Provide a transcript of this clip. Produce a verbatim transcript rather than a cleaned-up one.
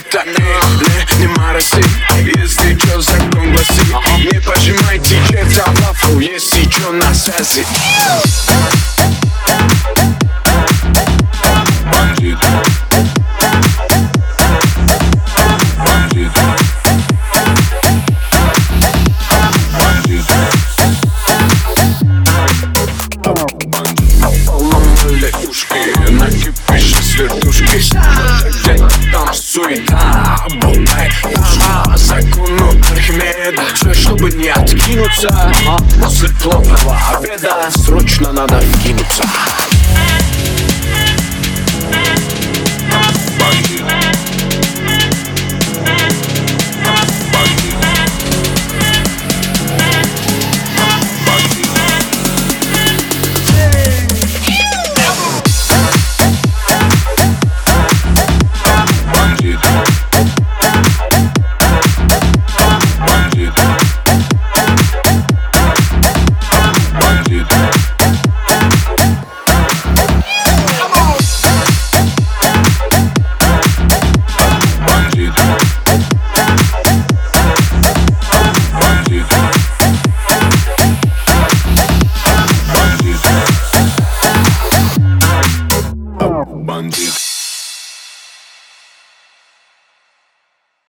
так не, не мороси. Если чё, закон гласит, не пожимайте черта в лавку, если чё, на связи. Бандит. Бандит. Поломали ушки, накипишь с вертушки. Где-то там суета, болтай по закону Архимеда. Все, чтобы не откинуться, после плотного обеда срочно надо вкинуться. Бандит.